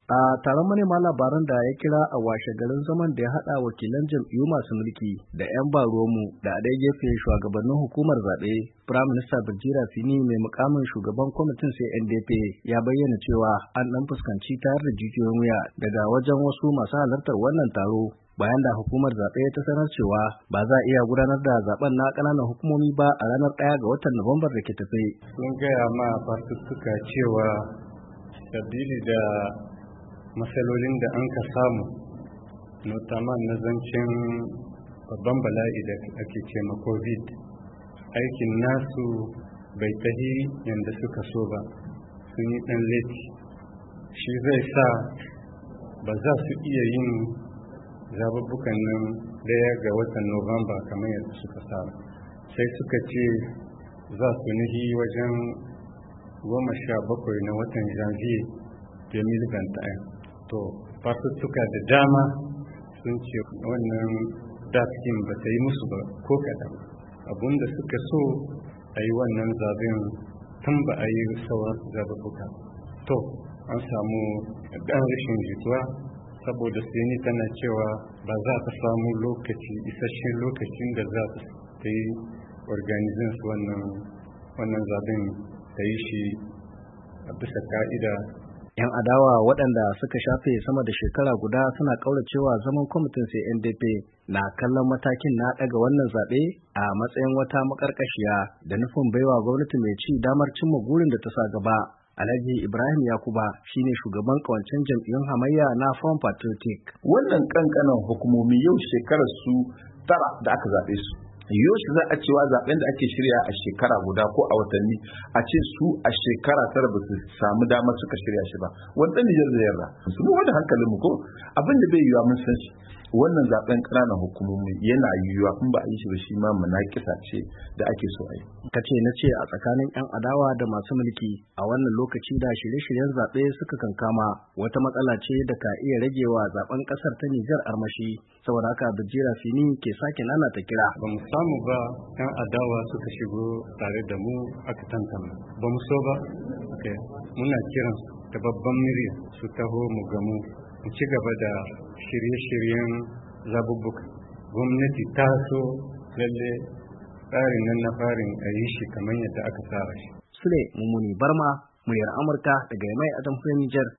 A taron manema labaran da ya kira a washe garin zaman da ya haɗa wakilan jam'iyyu masu mulki da 'yan baruwanmu da a ɗaya gefe shugabannin hukumar zaɓe, Firaminista Birji Rafini mai mukamin shugaban kwamitin CNDP ya bayyana cewa an ɗan fuskanci tayar da jijiyoyin wuya daga wajen wasu masu halartar wannan taro bayan da hukumar zaɓe ta sanar cewa ba za a iya gudanar da zaben na ƙananan hukumomi ba a ranar 1 ga watan Nuwambar da ke tafe. Sun gaya ma fartuttuka cewa sabili da matsalolin da an ka samu notaman na zancen babban bala'i da ake ce ma covid aikin nasu bai tahi yadda suka so ba, sun yi ɗan leti, shi zai sa ba za su iya yin zababbukan nan 1 ga watan Nuwamba kamar yadda suka saba. Sai suka ce za su nihi wajen 17 na watan Janvier 2021. To, fartuttuka da dama sun ce wannan datin ba ta yi musu ba ko kaɗan. Abinda suka so a yi wannan zaben tun ba a yi sauran zababbuka. To, an samu ɗan rashin jituwa saboda seni tana cewa ba za ta samu lokaci isasshen lokacin da za ta yi organizing wannan zaben ta yi shi a bisa ka'ida. 'Yan adawa waɗanda suka shafe sama da shekara guda suna ƙauracewa zaman kwamitin CNDP na kallon matakin na ɗaga wannan zaɓe a matsayin wata maƙarƙashiya da nufin baiwa gwamnati mai ci damar cimma burin da ta sa gaba. Alhaji Ibrahim Yakuba shine shugaban kawancen jam'iyyun hamayya na Front Patriotic. Wannan kankanan hukumomi yau shekarar su 9 da aka zaɓe su. Yau shi za a cewa zaɓen da ake shirya a shekara guda ko a watanni a ce su a shekara 9 ba su samu damar suka shirya shi ba. Wanda Nijar da yarda. Su mu wanda hankalin mu ko abin da bai yiwa mun san shi. Wannan zaɓen ƙananan hukumomi yana yiwuwa in ba a yi shi ba shi ma munakisa ce da ake so a yi. Kace na ce a tsakanin 'yan adawa da masu mulki a wannan lokaci da shirye-shiryen zaɓe suka kankama wata matsala ce da ka iya ragewa zaɓen ƙasar ta Nijar armashi. Saboda haka Birji Rafini ke sake nanata kira. Ba mu samu ba 'yan adawa suka shigo tare da mu aka tantama. Ba mu so ba. Muna kiran da babban murya su taho mu gamu mu ci gaba da shirye-shiryen zabubbuka. Gwamnati ta so lalle tsarin nan na farin a yi shi kamar yadda aka tsara shi. Sule Mummuni Barma, muryar Amurka daga Yamai a jamhuriyar Nijar.